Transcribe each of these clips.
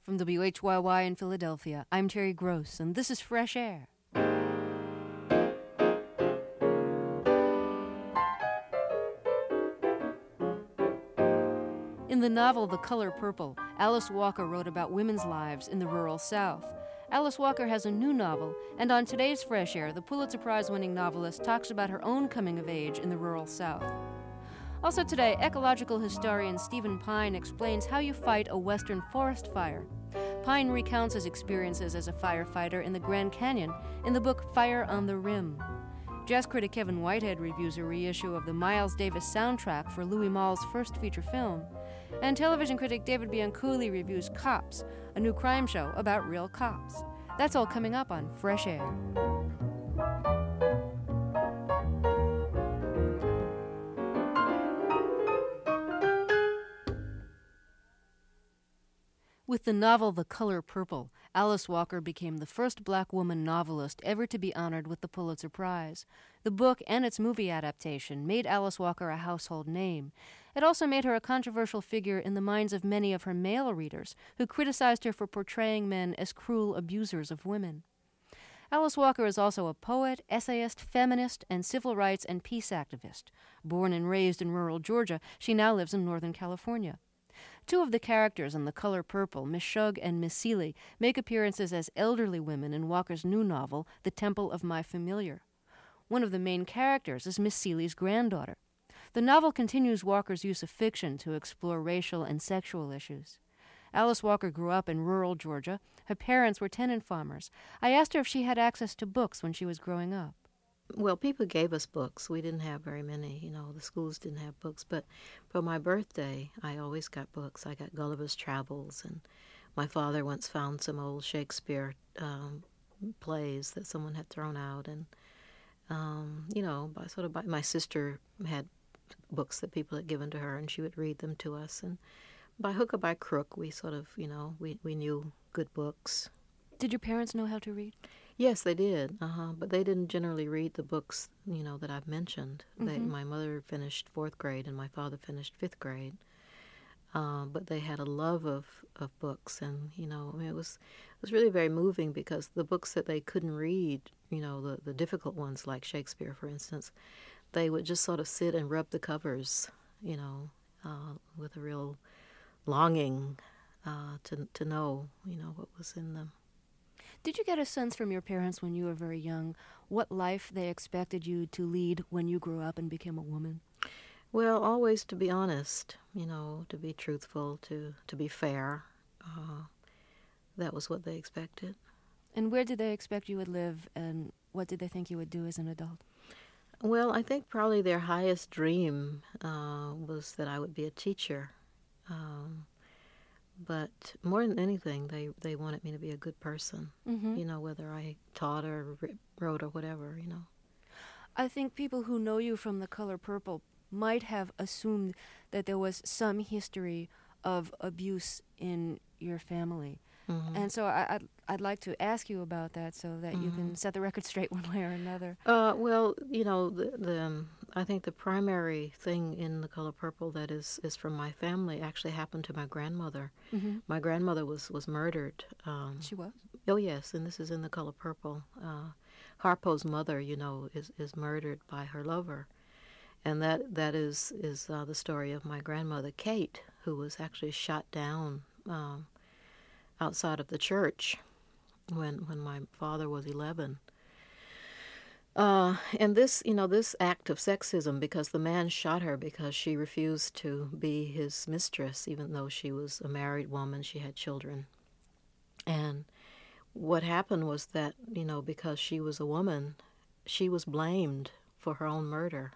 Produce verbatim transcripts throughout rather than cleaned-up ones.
From W H Y Y in Philadelphia, I'm Terry Gross, and this is Fresh Air. In the novel The Color Purple, Alice Walker wrote about women's lives in the rural South. Alice Walker has a new novel, and on today's Fresh Air, the Pulitzer Prize-winning novelist talks about her own coming of age in the rural South. Also today, ecological historian Stephen Pine explains how you fight a western forest fire. Pine recounts his experiences as a firefighter in the Grand Canyon in the book Fire on the Rim. Jazz critic Kevin Whitehead reviews a reissue of the Miles Davis soundtrack for Louis Malle's first feature film. And television critic David Bianculli reviews Cops, a new crime show about real cops. That's all coming up on Fresh Air. With the novel The Color Purple, Alice Walker became the first black woman novelist ever to be honored with the Pulitzer Prize. The book and its movie adaptation made Alice Walker a household name. It also made her a controversial figure in the minds of many of her male readers, who criticized her for portraying men as cruel abusers of women. Alice Walker is also a poet, essayist, feminist, and civil rights and peace activist. Born and raised in rural Georgia, she now lives in Northern California. Two of the characters in The Color Purple, Miss Shug and Miss Seeley, make appearances as elderly women in Walker's new novel, The Temple of My Familiar. One of the main characters is Miss Seeley's granddaughter. The novel continues Walker's use of fiction to explore racial and sexual issues. Alice Walker grew up in rural Georgia. Her parents were tenant farmers. I asked her if she had access to books when she was growing up. Well, people gave us books. We didn't have very many. You know, the schools didn't have books. But for my birthday, I always got books. I got Gulliver's Travels, and my father once found some old Shakespeare um, plays that someone had thrown out. And, um, you know, by sort of by, my sister had books that people had given to her, and she would read them to us. And by hook or by crook, we sort of, you know, we, we knew good books. Did your parents know how to read? Yes, they did, uh-huh. But they didn't generally read the books, you know, that I've mentioned. Mm-hmm. They, my mother finished fourth grade and my father finished fifth grade. Uh, but they had a love of, of books, and, you know, I mean, it was it was really very moving because the books that they couldn't read, you know, the, the difficult ones like Shakespeare, for instance, they would just sort of sit and rub the covers, you know, uh, with a real longing uh, to to know, you know, what was in them. Did you get a sense from your parents when you were very young what life they expected you to lead when you grew up and became a woman? Well, always to be honest, you know, to be truthful, to, to be fair. Uh, that was what they expected. And where did they expect you would live, and what did they think you would do as an adult? Well, I think probably their highest dream uh, was that I would be a teacher. Um, But more than anything, they, they wanted me to be a good person, mm-hmm. you know, whether I taught or wrote or whatever, you know. I think people who know you from The Color Purple might have assumed that there was some history of abuse in your family. Mm-hmm. And so I, I'd, I'd like to ask you about that so that mm-hmm. you can set the record straight one way or another. Uh, well, you know, the, the um, I think the primary thing in The Color Purple that is, is from my family actually happened to my grandmother. Mm-hmm. My grandmother was, was murdered. Um, she was? Oh, yes, and this is in The Color Purple. Uh, Harpo's mother, you know, is, is murdered by her lover. And that that is, is uh, the story of my grandmother, Kate, who was actually shot down um, outside of the church when when my father was eleven. Uh, and this, you know, this act of sexism, because the man shot her because she refused to be his mistress, even though she was a married woman, she had children. And what happened was that, you know, because she was a woman, she was blamed for her own murder,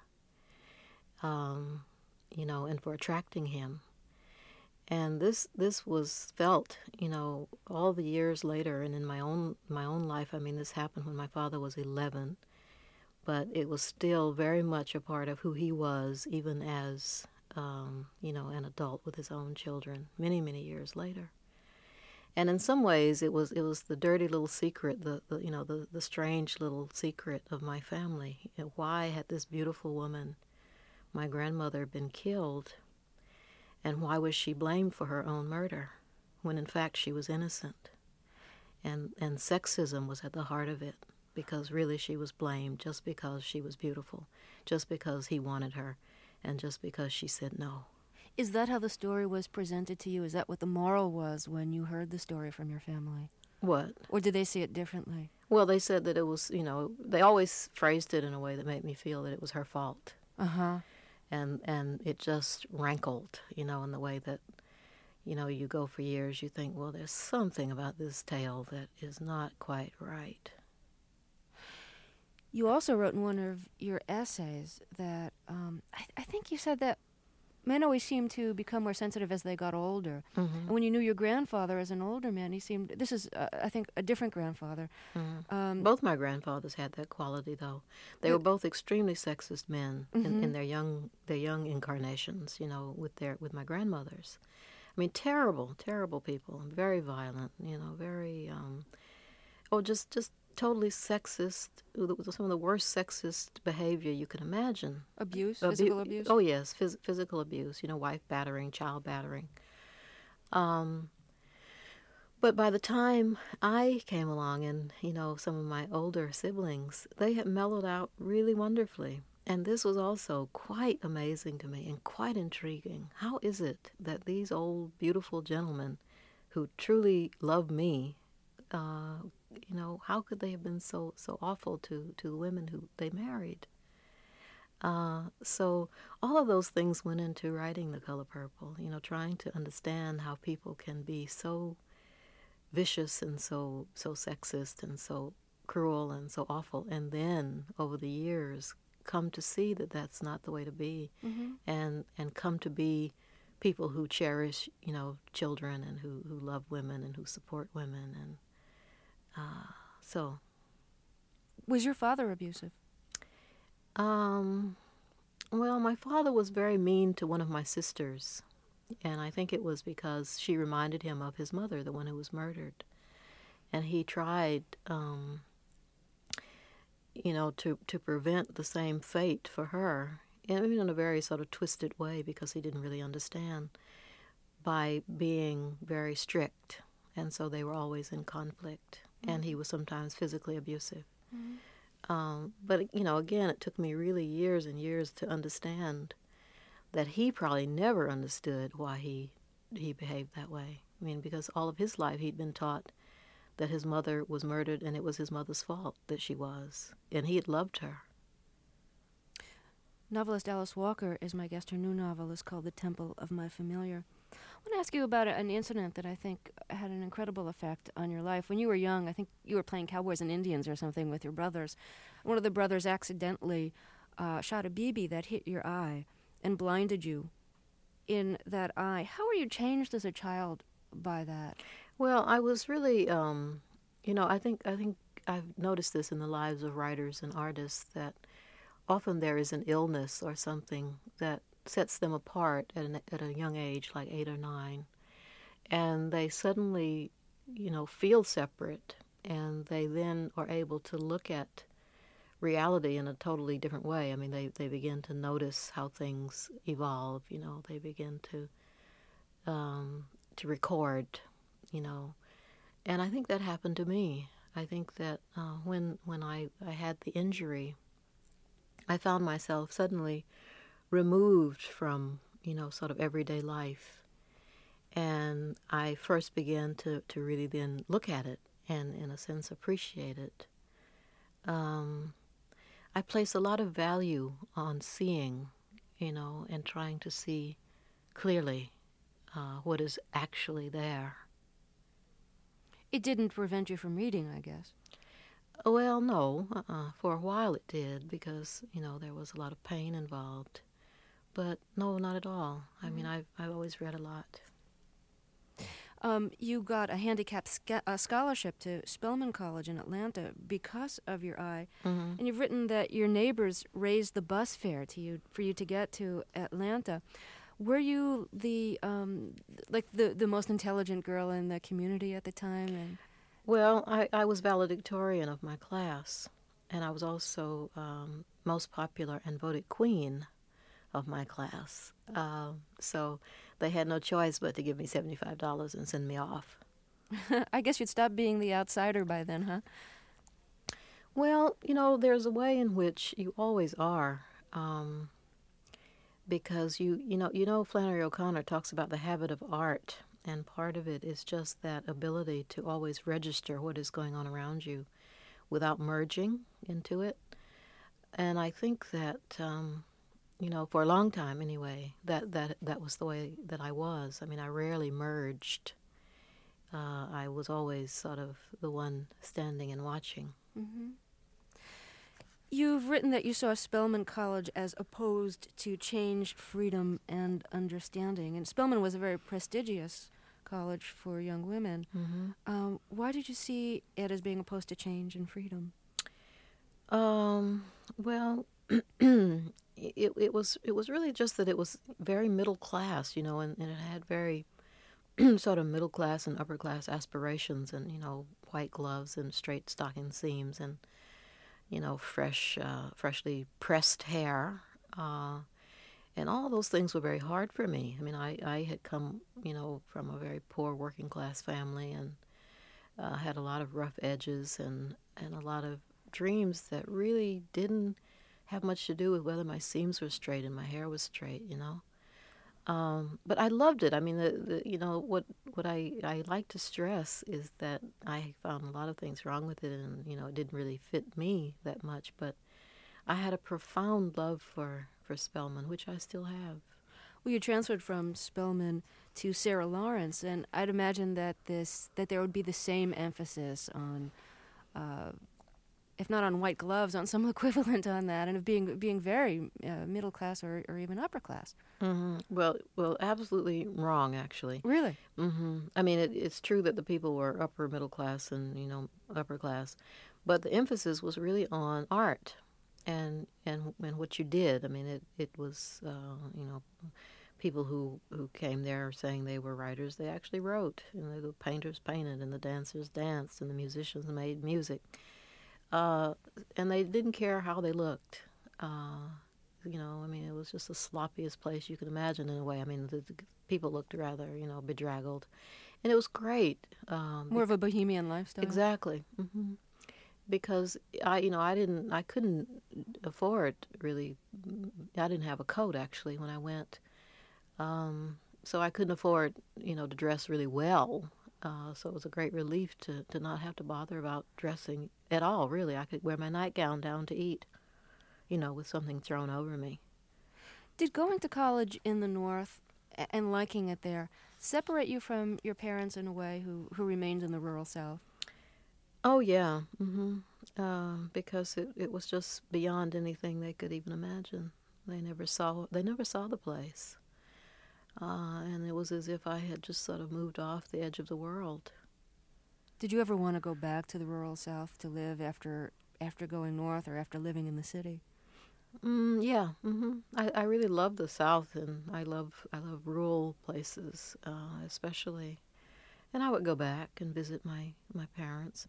um, you know, and for attracting him. And this this was felt, you know, all the years later, and in my own my own life. I mean, this happened when my father was eleven, but it was still very much a part of who he was, even as, um, you know, an adult with his own children, many, many years later. And in some ways, it was it was the dirty little secret, the, the you know, the, the strange little secret of my family. You know, why had this beautiful woman, my grandmother, been killed? And why was she blamed for her own murder? when in fact she was innocent. And, and sexism was at the heart of it, because really she was blamed just because she was beautiful, just because he wanted her, and just because she said no. Is that how the story was presented to you? Is that what the moral was when you heard the story from your family? What? Or did they see it differently? Well, they said that it was, you know, they always phrased it in a way that made me feel that it was her fault. Uh-huh. And and it just rankled, you know, in the way that, you know, you go for years, you think, well, there's something about this tale that is not quite right. You also wrote in one of your essays that, um, I, I think you said that men always seem to become more sensitive as they got older. Mm-hmm. And when you knew your grandfather as an older man, he seemed, this is, uh, I think, a different grandfather. Mm-hmm. Um, both my grandfathers had that quality, though. They were both extremely sexist men mm-hmm. in, in their young their young incarnations, you know, with their with my grandmothers. I mean, terrible, terrible people, very violent, you know, very, um, oh, just, just totally sexist, some of the worst sexist behavior you can imagine. Abuse, Abu- physical abuse? Oh, yes, phys- physical abuse, you know, wife battering, child battering. Um, but by the time I came along and, you know, some of my older siblings, they had mellowed out really wonderfully. And this was also quite amazing to me and quite intriguing. How is it that these old, beautiful gentlemen who truly love me, uh, you know, how could they have been so, so awful to, to the women who they married? Uh, so all of those things went into writing The Color Purple, you know, trying to understand how people can be so vicious and so, so sexist and so cruel and so awful, and then over the years come to see that that's not the way to be, mm-hmm. and and come to be people who cherish, you know, children and who, who love women and who support women. And uh, so. Was your father abusive? Um, well, my father was very mean to one of my sisters, and I think it was because she reminded him of his mother, the one who was murdered. And he tried, um, you know, to, to prevent the same fate for her, and in a very sort of twisted way, because he didn't really understand, by being very strict. And so they were always in conflict, mm-hmm. and he was sometimes physically abusive. Mm-hmm. Um, but, you know, again, it took me really years and years to understand that he probably never understood why he he behaved that way. I mean, because all of his life he'd been taught that his mother was murdered and it was his mother's fault that she was, and he had loved her. Novelist Alice Walker is my guest. Her new novel is called The Temple of My Familiar. I want to ask you about an incident that I think had an incredible effect on your life. When you were young, I think you were playing cowboys and Indians or something with your brothers. One of the brothers accidentally uh, shot a B B that hit your eye and blinded you in that eye. How were you changed as a child by that? Well, I was really, um, you know, I think I think I've noticed this in the lives of writers and artists, that often there is an illness or something that sets them apart at, an, at a young age, like eight or nine, and they suddenly, you know, feel separate, and they then are able to look at reality in a totally different way. I mean, they, they begin to notice how things evolve, you know, they begin to um, to record, you know, and I think that happened to me. I think that uh, when when I, I had the injury, I found myself suddenly removed from, you know, sort of everyday life. And I first began to, to really then look at it and, in a sense, appreciate it. Um, I place a lot of value on seeing, you know, and trying to see clearly uh, what is actually there. It didn't prevent you from reading, I guess. Well, no. Uh-uh. For a while it did, because, you know, there was a lot of pain involved. But no, not at all. I mean, I've, I've always read a lot. Um, you got a handicap sca- uh, scholarship to Spelman College in Atlanta because of your eye. Mm-hmm. And you've written that your neighbors raised the bus fare to you for you to get to Atlanta. Were you the um, like the, the most intelligent girl in the community at the time? And Well, I, I was valedictorian of my class, and I was also um, most popular and voted queen of my class. Uh, so they had no choice but to give me seventy-five dollars and send me off. I guess you'd stop being the outsider by then, huh? Well, you know, there's a way in which you always are, um, because you, you know, you know, Flannery O'Connor talks about the habit of art, and part of it is just that ability to always register what is going on around you without merging into it. And I think that, um, you know, for a long time anyway, that, that, that was the way that I was. I mean, I rarely merged. Uh, I was always sort of the one standing and watching. Mm-hmm. You've written that you saw Spelman College as opposed to Change, Freedom, and Understanding. And Spelman was a very prestigious college for young women. Mm-hmm. Um, why did you see it as being opposed to Change and Freedom? Um, well, it, it was it was really just that it was very middle class, you know, and, and it had very sort of middle class and upper class aspirations, and, you know, white gloves and straight stocking seams, and, you know, fresh, uh, freshly pressed hair, uh, and all those things were very hard for me. I mean, I, I had come, you know, from a very poor working class family, and uh, had a lot of rough edges and, and a lot of dreams that really didn't have much to do with whether my seams were straight and my hair was straight, you know. Um, but I loved it. I mean, the, the you know what what I, I like to stress is that I found a lot of things wrong with it, and, you know, it didn't really fit me that much. But I had a profound love for, for Spelman, which I still have. Well, you transferred from Spelman to Sarah Lawrence, and I'd imagine that this that there would be the same emphasis on, uh, if not on white gloves, on some equivalent on that, and of being being very uh, middle class or, or even upper class. Mm-hmm. Well, well, absolutely wrong, actually. Really? Mm-hmm. I mean, it, it's true that the people were upper middle class and, you know, upper class, but the emphasis was really on art and and and what you did. I mean, it it was uh, you know, people who who came there saying they were writers. They actually wrote. You know, the painters painted, and the dancers danced, and the musicians made music. Uh, and they didn't care how they looked. Uh, you know, I mean, it was just the sloppiest place you could imagine in a way. I mean, the, the people looked rather, you know, bedraggled. And it was great. Um, More of a bohemian lifestyle. Exactly. Mm-hmm. Because I, you know, I didn't, I couldn't afford really, I didn't have a coat actually when I went. Um, so I couldn't afford, you know, to dress really well. Uh, so it was a great relief to, to not have to bother about dressing at all, really. I could wear my nightgown down to eat, you know, with something thrown over me. Did going to college in the North a- and liking it there separate you from your parents in a way who, who remained in the rural South? Oh, yeah. Mm-hmm. Uh, because it, it was just beyond anything they could even imagine. They never saw, they never saw the place. Uh, and it was as if I had just sort of moved off the edge of the world. Did you ever want to go back to the rural South to live after after going north or after living in the city? Mm, yeah, mm-hmm. I, I really love the South, and I love I love rural places, uh, especially. And I would go back and visit my, my parents.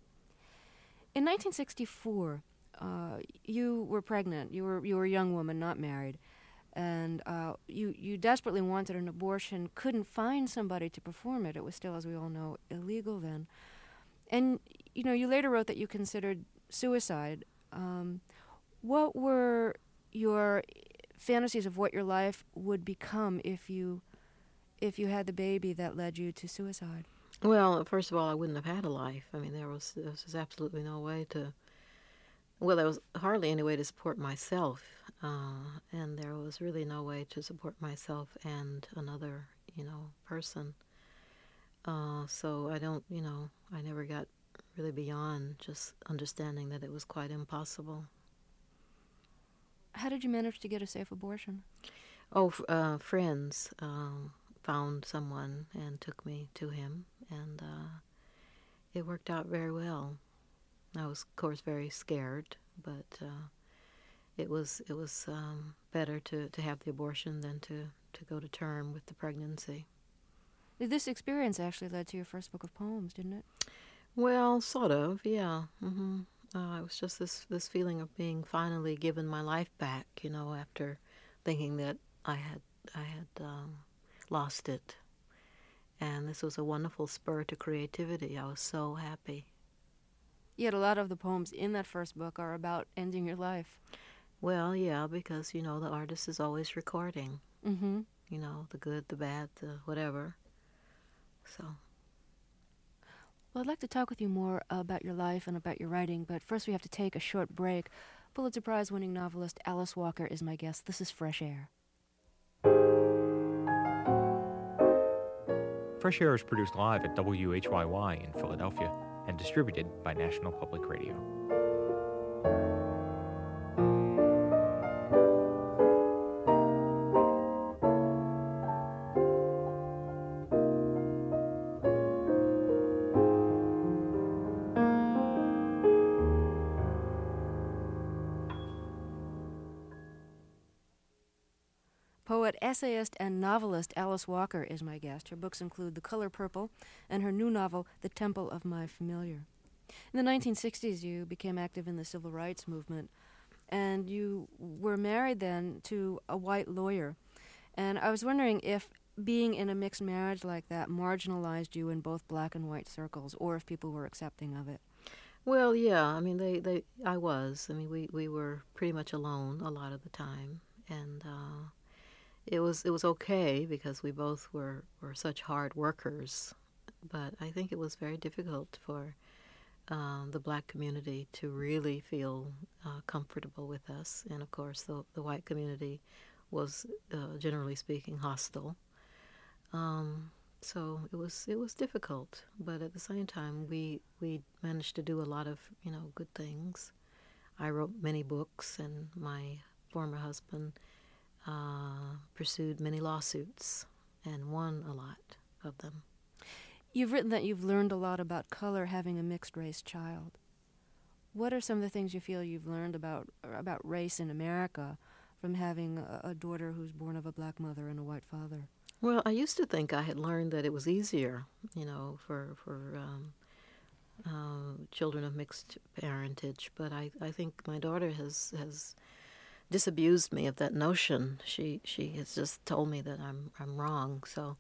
In nineteen sixty-four, uh, you were pregnant. You were you were a young woman, not married. And uh, you, you desperately wanted an abortion, couldn't find somebody to perform it. It was still, as we all know, illegal then. And, you know, you later wrote that you considered suicide. Um, what were your fantasies of what your life would become if you if you had the baby that led you to suicide? Well, first of all, I wouldn't have had a life. I mean, there was, there was absolutely no way to... Well, there was hardly any way to support myself, uh, and there was really no way to support myself and another, you know, person. Uh, so I don't, you know, I never got really beyond just understanding that it was quite impossible. How did you manage to get a safe abortion? Oh, f- uh, friends um, found someone and took me to him, and uh, it worked out very well. I was, of course, very scared, but uh, it was it was um, better to, to have the abortion than to, to go to term with the pregnancy. This experience actually led to your first book of poems, didn't it? Well, sort of, yeah. Mm-hmm. Uh, it was just this, this feeling of being finally given my life back, you know, after thinking that I had I had um, lost it. And this was a wonderful spur to creativity. I was so happy. Yet a lot of the poems in that first book are about ending your life. Well, yeah, because, you know, the artist is always recording. Mm-hmm. You know, the good, the bad, the whatever. So. Well, I'd like to talk with you more about your life and about your writing, but first we have to take a short break. Pulitzer Prize-winning novelist Alice Walker is my guest. This is Fresh Air. Fresh Air is produced live at W H Y Y in Philadelphia and distributed by National Public Radio. Poet, essayist, and novelist Alice Walker is my guest. Her books include The Color Purple and her new novel, The Temple of My Familiar. In the nineteen sixties, you became active in the civil rights movement, and you were married then to a white lawyer. And I was wondering if being in a mixed marriage like that marginalized you in both black and white circles, or if people were accepting of it. Well, yeah, I mean, they, they I was. I mean, we, we were pretty much alone a lot of the time, and uh, it was it was okay because we both were, were such hard workers. But I think it was very difficult for um, the black community to really feel uh, comfortable with us, and of course, the the white community was, uh, generally speaking, hostile. Um, So it was it was difficult, but at the same time, we we managed to do a lot of, you know, good things. I wrote many books, and my former husband uh, pursued many lawsuits and won a lot of them. You've written that you've learned a lot about color having a mixed-race child. What are some of the things you feel you've learned about about race in America from having a, a daughter who's born of a black mother and a white father? Well, I used to think I had learned that it was easier, you know, for for um, uh, children of mixed parentage, but I, I think my daughter has has disabused me of that notion. She she has just told me that I'm I'm wrong. So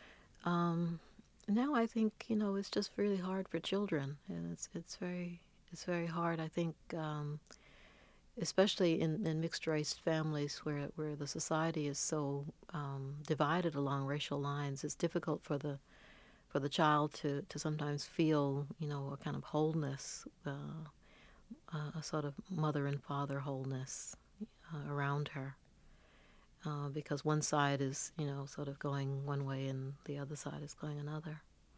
um, now I think, you know, it's just really hard for children, and it's it's very it's very hard. I think. Um, especially in, in mixed-race families where, where the society is so um, divided along racial lines, it's difficult for the for the child to, to sometimes feel, you know, a kind of wholeness, uh, uh, a sort of mother and father wholeness uh, around her, uh, because one side is, you know, sort of going one way and the other side is going another.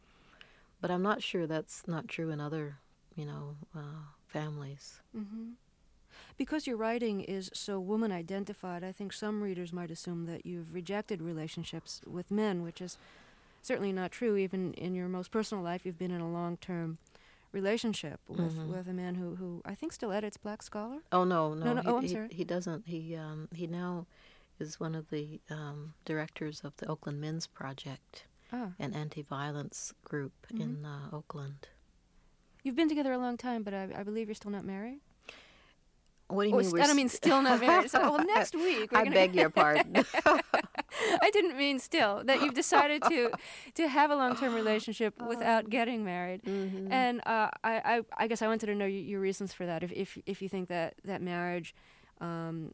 But I'm not sure that's not true in other, you know, uh, families. Mm-hmm. Because your writing is so woman-identified, I think some readers might assume that you've rejected relationships with men, which is certainly not true. Even in your most personal life, you've been in a long-term relationship with, Mm-hmm. with a man who, who I think still edits Black Scholar. Oh, no, no. No, no, he, oh, I'm he, sorry. He doesn't. He, um, he now is one of the um, directors of the Oakland Men's Project, Ah. an anti-violence group Mm-hmm. in uh, Oakland. You've been together a long time, but I, I believe you're still not married? What do you Oh, mean? st- we're I don't mean st- still not married. So, well, next week we're I gonna beg your pardon. I didn't mean still, that you've decided to to have a long-term relationship without getting married. Mm-hmm. And uh, I, I I guess I wanted to know y- your reasons for that. If if if you think that that marriage um,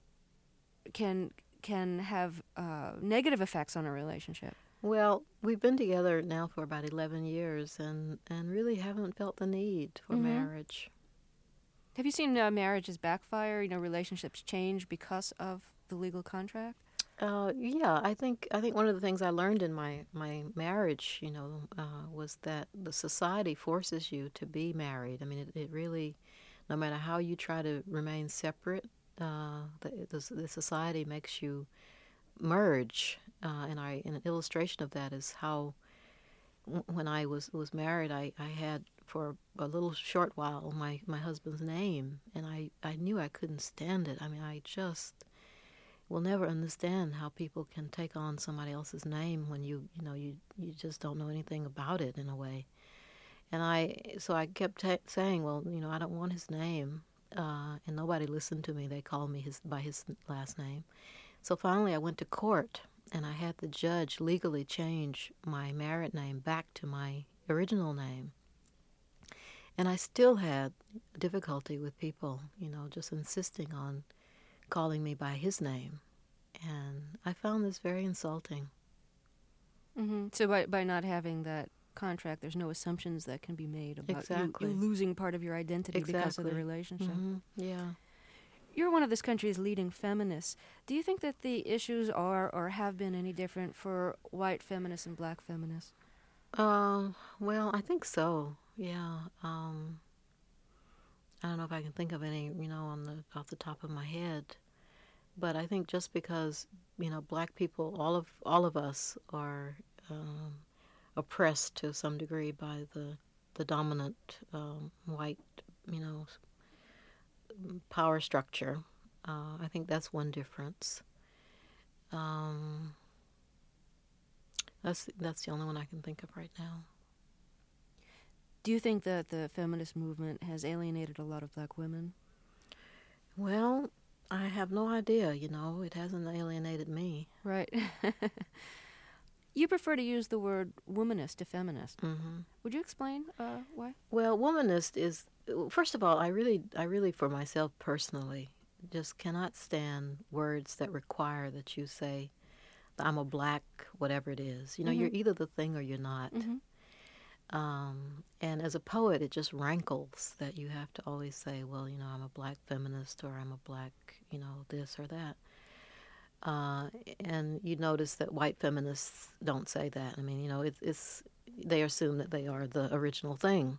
can can have uh, negative effects on a relationship. Well, we've been together now for about eleven years, and, and really haven't felt the need for Mhm. marriage. Have you seen uh, marriages backfire? You know, relationships change because of the legal contract. Uh, yeah, I think I think one of the things I learned in my, my marriage, you know, uh, was that the society forces you to be married. I mean, it, it really, no matter how you try to remain separate, uh, the, the the society makes you merge. Uh, and I, and an illustration of that is how, w- when I was was married, I, I had for a little short while my, my husband's name, and I, I knew I couldn't stand it. I mean, I just will never understand how people can take on somebody else's name when you you know you you just don't know anything about it in a way. And I so I kept ta- saying, well, you know, I don't want his name, uh, and nobody listened to me. They called me his by his last name. So finally, I went to court, and I had the judge legally change my married name back to my original name. And I still had difficulty with people, you know, just insisting on calling me by his name. And I found this very insulting. Mm-hmm. So by, by not having that contract, there's no assumptions that can be made about exactly. you, you losing part of your identity exactly. because of the relationship. Mm-hmm. Yeah. You're one of this country's leading feminists. Do you think that the issues are or have been any different for white feminists and black feminists? Uh, well, I think so. Yeah. Um, I don't know if I can think of any, you know, on the off the top of my head. But I think just because, you know, black people, all of all of us are um, oppressed to some degree by the the dominant um, white, you know, power structure. Uh, I think that's one difference. Um, that's that's the only one I can think of right now. Do you think that the feminist movement has alienated a lot of black women? Well, I have no idea, you know. It hasn't alienated me. Right. You prefer to use the word womanist to feminist. Mm-hmm. Would you explain uh, why? Well, womanist is, first of all, I really, I really, for myself personally, just cannot stand words that require that you say, I'm a black, whatever it is. You know, mm-hmm. you're either the thing or you're not. Mm-hmm. Um, and as a poet, it just rankles that you have to always say, well, you know, I'm a black feminist or I'm a black, you know, this or that. Uh, and you notice that white feminists don't say that. I mean, you know, it's, it's they assume that they are the original thing.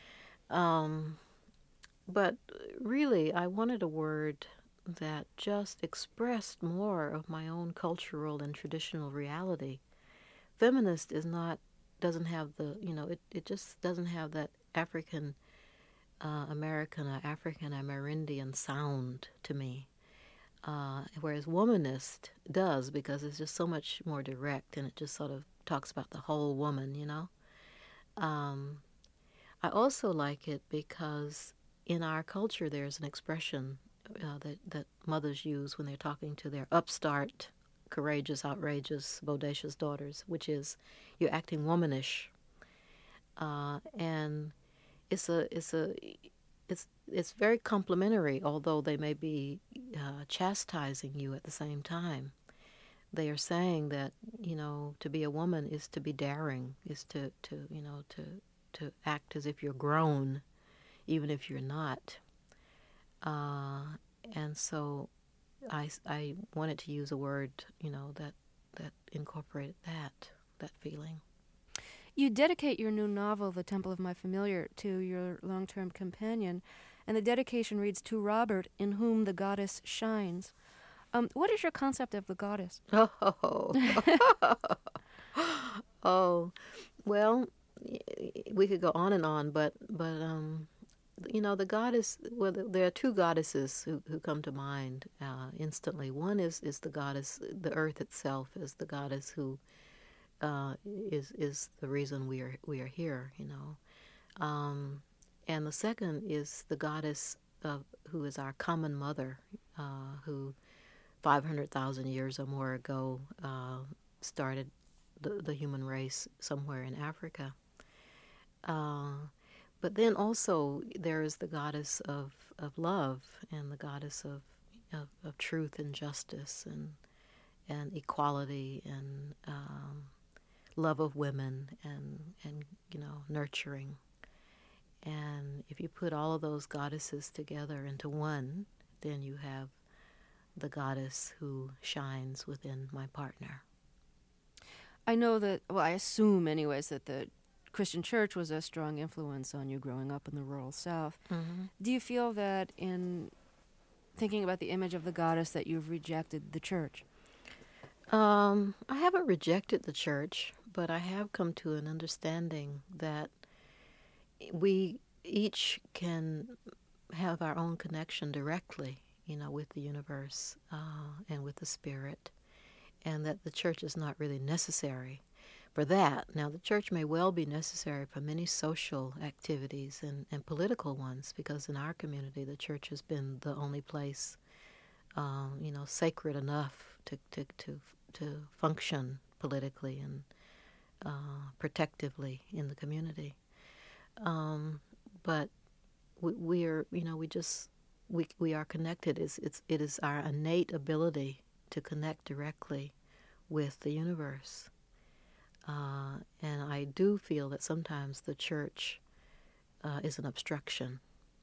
Um, but really, I wanted a word that just expressed more of my own cultural and traditional reality. Feminist is not, doesn't have the, you know, it, it just doesn't have that African uh, American or African Amerindian sound to me. Uh, whereas womanist does, because it's just so much more direct and it just sort of talks about the whole woman, you know. Um, I also like it because in our culture there's an expression uh, that, that mothers use when they're talking to their upstart, courageous, outrageous, bodacious daughters, which is, you're acting womanish. Uh, and it's a, it's a, It's it's very complimentary, although they may be uh, chastising you at the same time. They are saying that, you know, to be a woman is to be daring, is to, to you know, to, to act as if you're grown, even if you're not. Uh, and so I, I wanted to use a word, you know, that, that incorporated that, that feeling. You dedicate your new novel, The Temple of My Familiar, to your long-term companion, and the dedication reads, "To Robert, in whom the goddess shines." Um, what is your concept of the goddess? Oh, oh, well, we could go on and on, but but um, you know, the goddess. Well, there are two goddesses who, who come to mind uh, instantly. One is is the goddess, the earth itself is the goddess who. Uh, is is the reason we are we are here, you know, um, and the second is the goddess of who is our common mother, uh, who five hundred thousand years or more ago uh, started the the human race somewhere in Africa. Uh, but then also there is the goddess of, of love and the goddess of, of of truth and justice and and equality and um, love of women and, and, you know, nurturing. And if you put all of those goddesses together into one, then you have the goddess who shines within my partner. I know that, well, I assume anyways, that the Christian church was a strong influence on you growing up in the rural South. Mm-hmm. Do you feel that in thinking about the image of the goddess that you've rejected the church? Um, I haven't rejected the church, but I have come to an understanding that we each can have our own connection directly, you know, with the universe uh, and with the spirit, and that the church is not really necessary for that. Now, the church may well be necessary for many social activities and, and political ones, because in our community, the church has been the only place, um, you know, sacred enough to, to, to to function politically and uh, protectively in the community. Um, but we, we are, you know, we just we we are connected. It's, it's it is our innate ability to connect directly with the universe. Uh, and I do feel that sometimes the church uh, is an obstruction.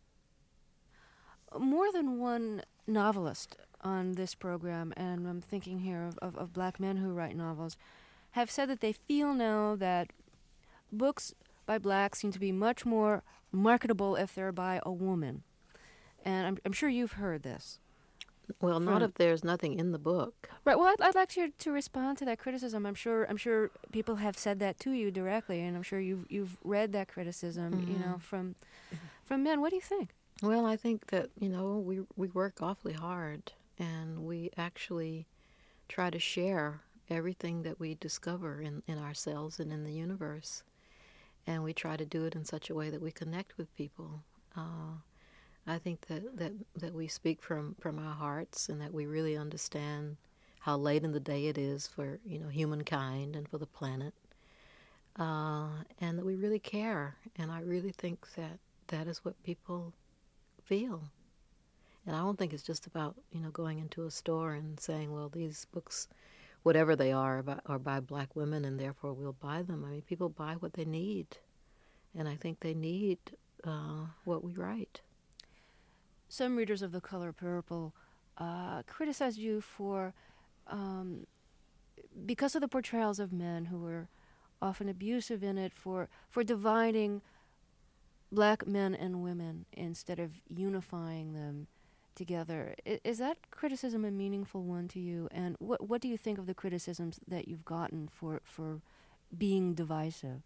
More than one novelist on this program, and I'm thinking here of, of, of black men who write novels, have said that they feel now that books by blacks seem to be much more marketable if they're by a woman. And I'm, I'm sure you've heard this. Well, From, not if there's nothing in the book. Right. Well, I'd, I'd like you to respond to that criticism. I'm sure. I'm sure people have said that to you directly, and I'm sure you've you've read that criticism. Mm-hmm. You know, from from men. What do you think? Well, I think that you know we we work awfully hard, and we actually try to share everything that we discover in, in ourselves and in the universe, and we try to do it in such a way that we connect with people. Uh, I think that, that, that we speak from, from our hearts, and that we really understand how late in the day it is for you know humankind and for the planet, uh, and that we really care. And I really think that that is what people feel. And I don't think it's just about you know going into a store and saying, well, these books, whatever they are, about, are by black women, and therefore we'll buy them. I mean, people buy what they need, and I think they need uh, what we write. Some readers of The Color Purple uh, criticize you for, um, because of the portrayals of men who were often abusive in it, for, for dividing black men and women instead of unifying them together. I, is that criticism a meaningful one to you? And what what do you think of the criticisms that you've gotten for, for being divisive?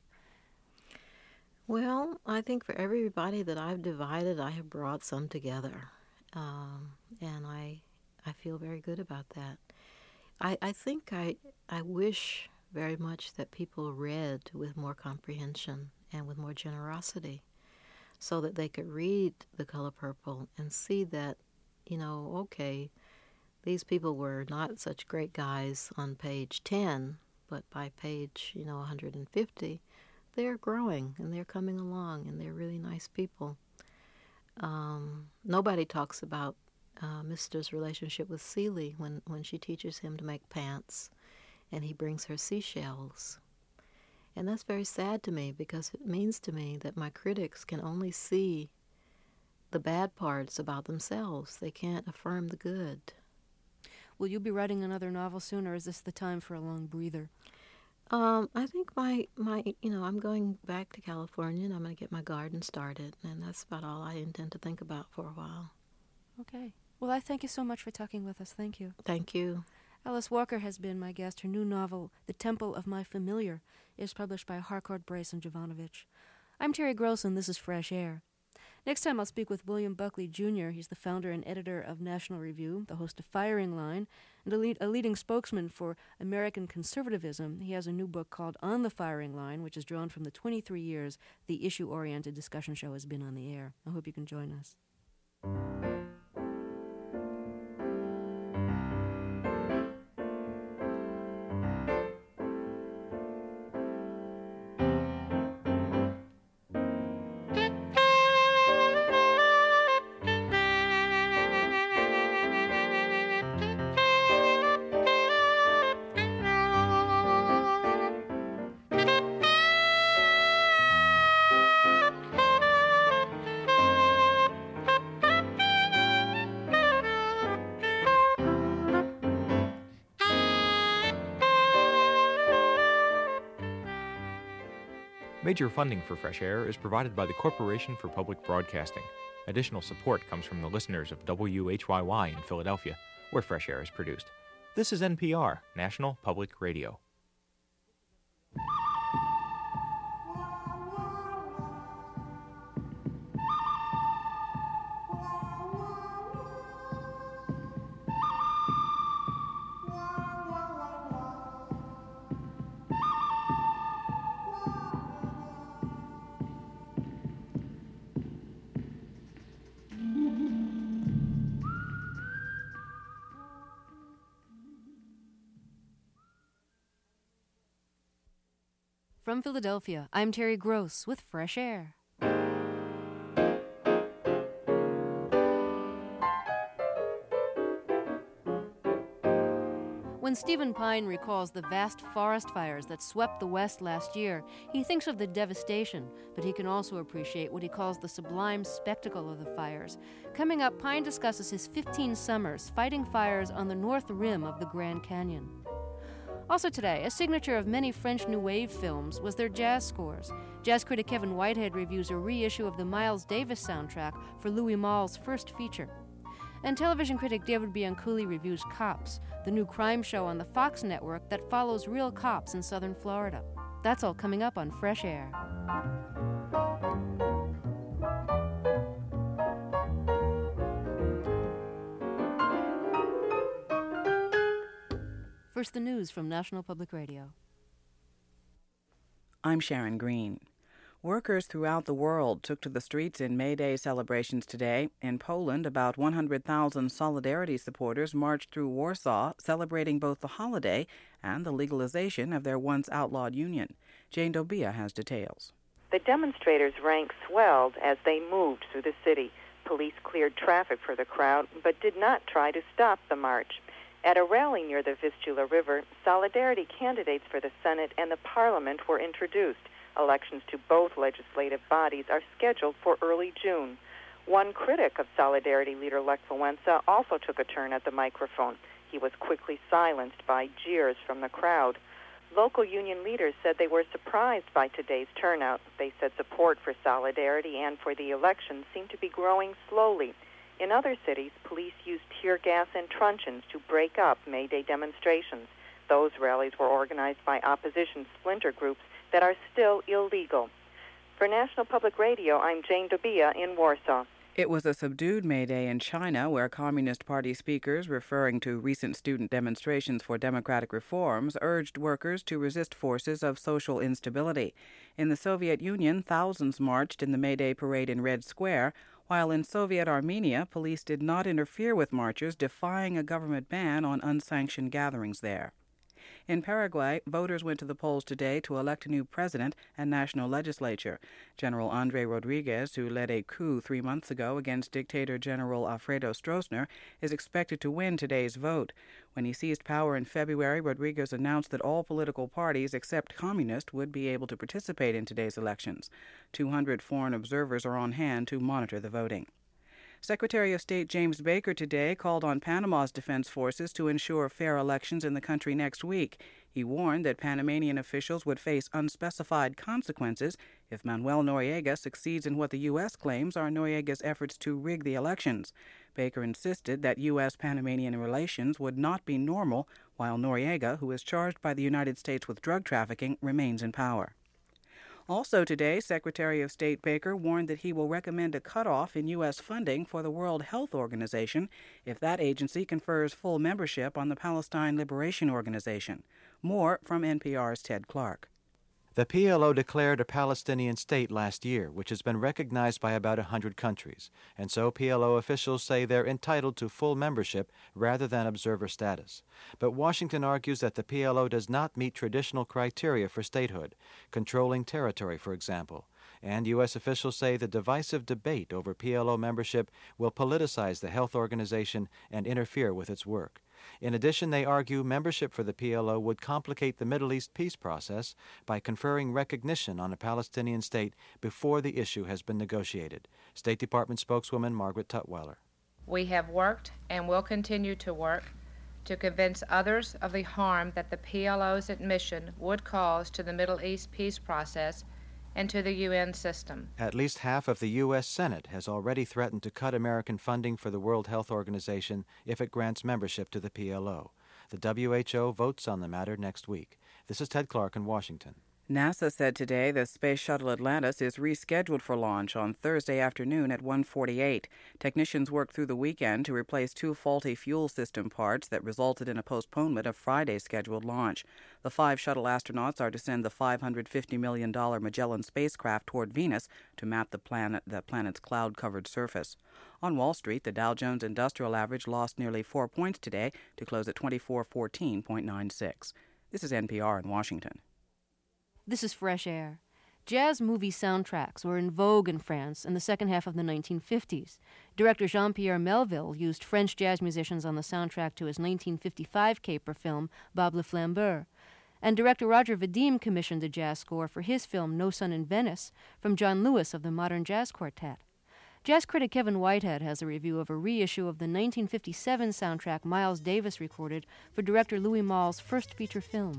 Well, I think for everybody that I've divided, I have brought some together, um, and I I feel very good about that. I, I think I I wish very much that people read with more comprehension and with more generosity, so that they could read The Color Purple and see that, you know, okay, these people were not such great guys on page ten, but by page, you know, one hundred fifty, they're growing, and they're coming along, and they're really nice people. Um, nobody talks about uh, Mister's relationship with Celie when, when she teaches him to make pants, and he brings her seashells. And that's very sad to me, because it means to me that my critics can only see the bad parts about themselves. They can't affirm the good. Will you be writing another novel soon, or is this the time for a long breather? Um, I think my, my, you know, I'm going back to California, and I'm going to get my garden started, and that's about all I intend to think about for a while. Okay. Well, I thank you so much for talking with us. Thank you. Thank you. Alice Walker has been my guest. Her new novel, The Temple of My Familiar, is published by Harcourt, Brace, and Jovanovich. I'm Terry Gross, and this is Fresh Air. Next time I'll speak with William Buckley, Junior He's the founder and editor of National Review, the host of Firing Line, and a, lead, a leading spokesman for American conservatism. He has a new book called On the Firing Line, which is drawn from the twenty-three years the issue-oriented discussion show has been on the air. I hope you can join us. Major funding for Fresh Air is provided by the Corporation for Public Broadcasting. Additional support comes from the listeners of W H Y Y in Philadelphia, where Fresh Air is produced. This is N P R, National Public Radio. Philadelphia, I'm Terry Gross with Fresh Air. When Stephen Pine recalls the vast forest fires that swept the West last year, he thinks of the devastation, but he can also appreciate what he calls the sublime spectacle of the fires. Coming up, Pine discusses his fifteen summers fighting fires on the north rim of the Grand Canyon. Also today, a signature of many French New Wave films was their jazz scores. Jazz critic Kevin Whitehead reviews a reissue of the Miles Davis soundtrack for Louis Malle's first feature. And television critic David Bianculli reviews Cops, the new crime show on the Fox network that follows real cops in southern Florida. That's all coming up on Fresh Air. First, the news from National Public Radio. I'm Sharon Green. Workers throughout the world took to the streets in May Day celebrations today. In Poland, about one hundred thousand Solidarity supporters marched through Warsaw, celebrating both the holiday and the legalization of their once outlawed union. Jane Dobia has details. The demonstrators' ranks swelled as they moved through the city. Police cleared traffic for the crowd, but did not try to stop the march. At a rally near the Vistula River, Solidarity candidates for the Senate and the Parliament were introduced. Elections to both legislative bodies are scheduled for early June. One critic of Solidarity leader Lech Wałęsa also took a turn at the microphone. He was quickly silenced by jeers from the crowd. Local union leaders said they were surprised by today's turnout. They said support for Solidarity and for the election seemed to be growing slowly. In other cities, police used tear gas and truncheons to break up May Day demonstrations. Those rallies were organized by opposition splinter groups that are still illegal. For National Public Radio, I'm Jane Dobia in Warsaw. It was a subdued May Day in China, where Communist Party speakers, referring to recent student demonstrations for democratic reforms, urged workers to resist forces of social instability. In the Soviet Union, thousands marched in the May Day parade in Red Square, while in Soviet Armenia, police did not interfere with marchers, defying a government ban on unsanctioned gatherings there. In Paraguay, voters went to the polls today to elect a new president and national legislature. General André Rodriguez, who led a coup three months ago against dictator General Alfredo Stroessner, is expected to win today's vote. When he seized power in February, Rodriguez announced that all political parties except communist would be able to participate in today's elections. two hundred foreign observers are on hand to monitor the voting. Secretary of State James Baker today called on Panama's defense forces to ensure fair elections in the country next week. He warned that Panamanian officials would face unspecified consequences if Manuel Noriega succeeds in what the U S claims are Noriega's efforts to rig the elections. Baker insisted that U S Panamanian relations would not be normal while Noriega, who is charged by the United States with drug trafficking, remains in power. Also today, Secretary of State Baker warned that he will recommend a cutoff in U S funding for the World Health Organization if that agency confers full membership on the Palestine Liberation Organization. More from N P R's Ted Clark. The P L O declared a Palestinian state last year, which has been recognized by about one hundred countries, and so P L O officials say they're entitled to full membership rather than observer status. But Washington argues that the P L O does not meet traditional criteria for statehood, controlling territory, for example. And U S officials say the divisive debate over P L O membership will politicize the health organization and interfere with its work. In addition, they argue membership for the P L O would complicate the Middle East peace process by conferring recognition on a Palestinian state before the issue has been negotiated. State Department spokeswoman Margaret Tutwiler. We have worked and will continue to work to convince others of the harm that the P L O's admission would cause to the Middle East peace process and to the U N system. At least half of the U S Senate has already threatened to cut American funding for the World Health Organization if it grants membership to the P L O. The W H O votes on the matter next week. This is Ted Clark in Washington. NASA said today the Space Shuttle Atlantis is rescheduled for launch on Thursday afternoon at one forty-eight. Technicians worked through the weekend to replace two faulty fuel system parts that resulted in a postponement of Friday's scheduled launch. The five shuttle astronauts are to send the five hundred fifty million dollars Magellan spacecraft toward Venus to map the planet, the planet's cloud-covered surface. On Wall Street, the Dow Jones Industrial Average lost nearly four points today to close at twenty-four fourteen point nine six. This is N P R in Washington. This is Fresh Air. Jazz movie soundtracks were in vogue in France in the second half of the nineteen fifties. Director Jean-Pierre Melville used French jazz musicians on the soundtrack to his nineteen fifty-five caper film, Bob le Flambeur. And director Roger Vadim commissioned the jazz score for his film No Sun in Venice from John Lewis of the Modern Jazz Quartet. Jazz critic Kevin Whitehead has a review of a reissue of the nineteen fifty-seven soundtrack Miles Davis recorded for director Louis Malle's first feature film.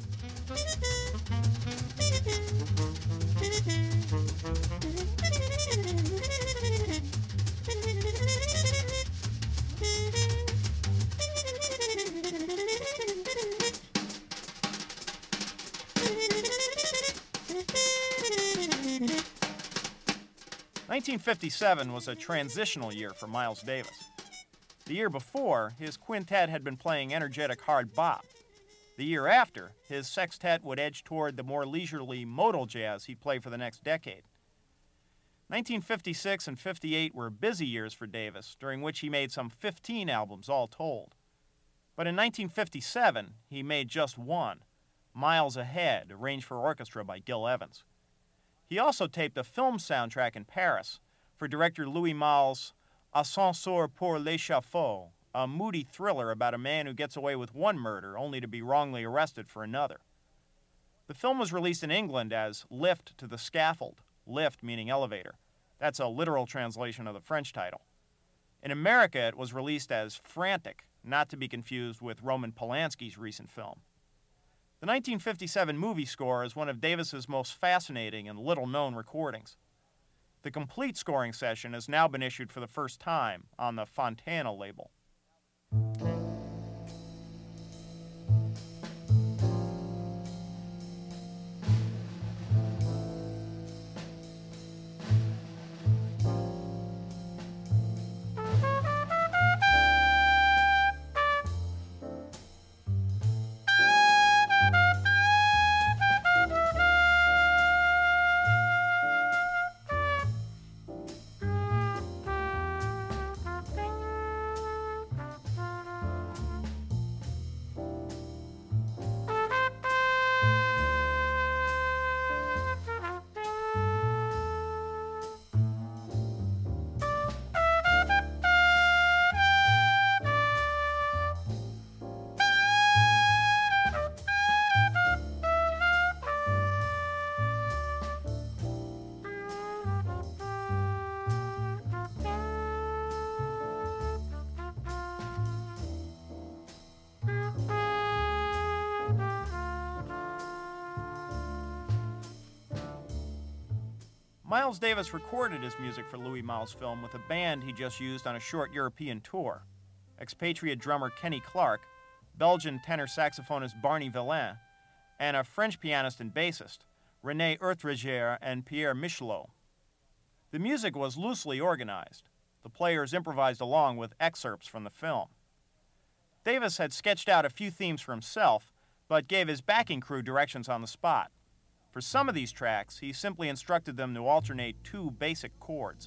nineteen fifty-seven was a transitional year for Miles Davis. The year before, his quintet had been playing energetic hard bop. The year after, his sextet would edge toward the more leisurely modal jazz he'd play for the next decade. nineteen fifty-six and fifty-eight were busy years for Davis, during which he made some fifteen albums all told. But in nineteen fifty-seven, he made just one, Miles Ahead, arranged for orchestra by Gil Evans. He also taped a film soundtrack in Paris for director Louis Malle's Ascenseur pour l'échafaud, a moody thriller about a man who gets away with one murder only to be wrongly arrested for another. The film was released in England as Lift to the Scaffold, lift meaning elevator. That's a literal translation of the French title. In America, it was released as Frantic, not to be confused with Roman Polanski's recent film. The nineteen fifty-seven movie score is one of Davis's most fascinating and little-known recordings. The complete scoring session has now been issued for the first time on the Fontana label. Miles Davis recorded his music for Louis Malle's film with a band he just used on a short European tour. Expatriate drummer Kenny Clark, Belgian tenor saxophonist Barney Villain, and a French pianist and bassist, René Urtriger and Pierre Michelot. The music was loosely organized. The players improvised along with excerpts from the film. Davis had sketched out a few themes for himself, but gave his backing crew directions on the spot. For some of these tracks, he simply instructed them to alternate two basic chords.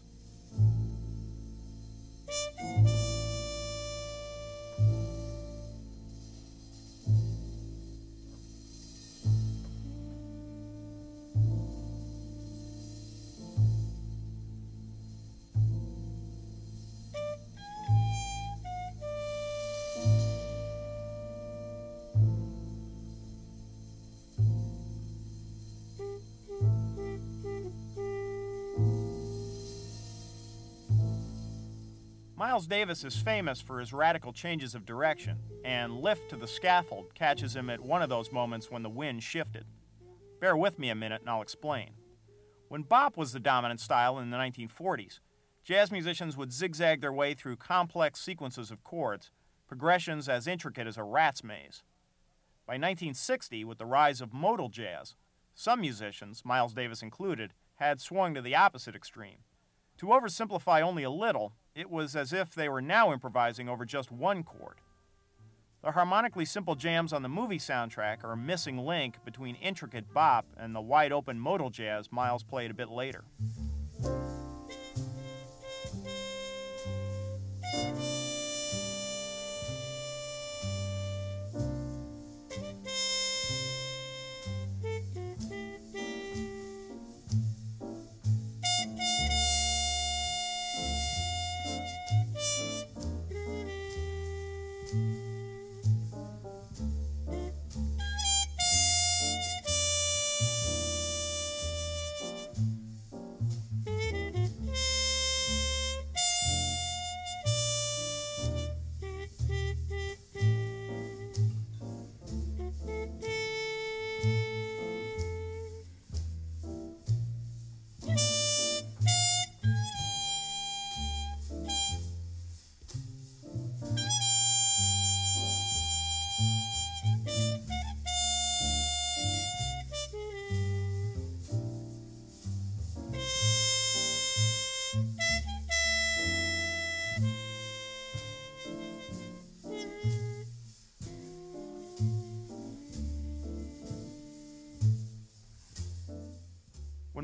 Miles Davis is famous for his radical changes of direction, and Lift to the Scaffold catches him at one of those moments when the wind shifted. Bear with me a minute and I'll explain. When bop was the dominant style in the nineteen forties, jazz musicians would zigzag their way through complex sequences of chords, progressions as intricate as a rat's maze. By nineteen sixty, with the rise of modal jazz, some musicians, Miles Davis included, had swung to the opposite extreme. To oversimplify only a little, it was as if they were now improvising over just one chord. The harmonically simple jams on the movie soundtrack are a missing link between intricate bop and the wide-open modal jazz Miles played a bit later.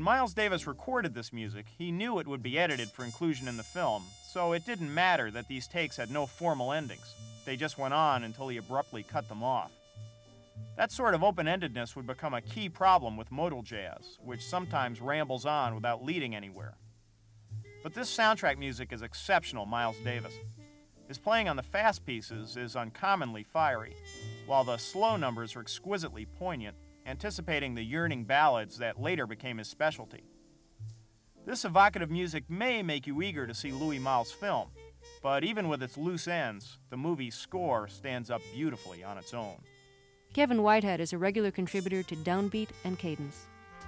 Miles Davis recorded this music, he knew it would be edited for inclusion in the film, so it didn't matter that these takes had no formal endings. They just went on until he abruptly cut them off. That sort of open-endedness would become a key problem with modal jazz, which sometimes rambles on without leading anywhere. But this soundtrack music is exceptional Miles Davis. His playing on the fast pieces is uncommonly fiery, while the slow numbers are exquisitely poignant, anticipating the yearning ballads that later became his specialty. This evocative music may make you eager to see Louis Malle's film, but even with its loose ends, the movie's score stands up beautifully on its own. Kevin Whitehead is a regular contributor to Downbeat and Cadence.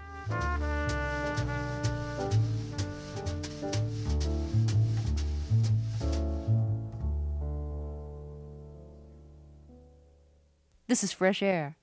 This is Fresh Air.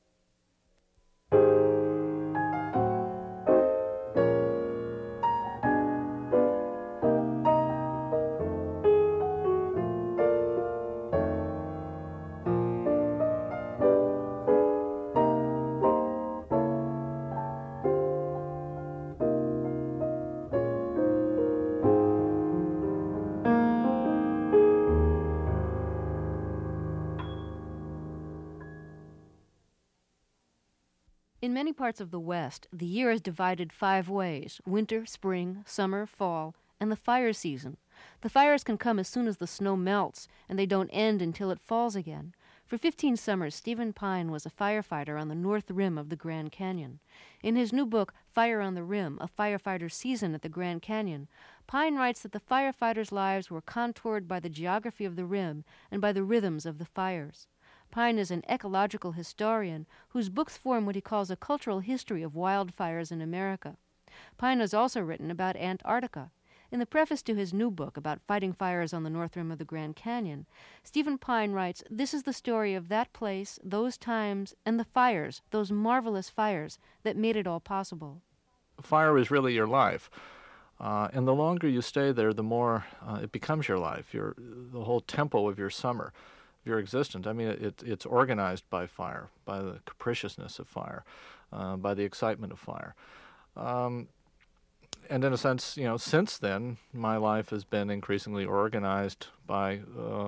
In many parts of the West, the year is divided five ways: winter, spring, summer, fall, and the fire season. The fires can come as soon as the snow melts, and they don't end until it falls again. For fifteen summers, Stephen Pyne was a firefighter on the north rim of the Grand Canyon. In his new book, Fire on the Rim, A Firefighter's Season at the Grand Canyon, Pyne writes that the firefighters' lives were contoured by the geography of the rim and by the rhythms of the fires. Pyne is an ecological historian whose books form what he calls a cultural history of wildfires in America. Pyne has also written about Antarctica. In the preface to his new book about fighting fires on the north rim of the Grand Canyon, Stephen Pyne writes, "This is the story of that place, those times, and the fires, those marvelous fires that made it all possible." Fire is really your life. Uh, and the longer you stay there, the more uh, it becomes your life, your, the whole tempo of your summer, your existence. I mean, it, it's organized by fire, by the capriciousness of fire, uh, by the excitement of fire. Um, and in a sense, you know, since then, my life has been increasingly organized by uh,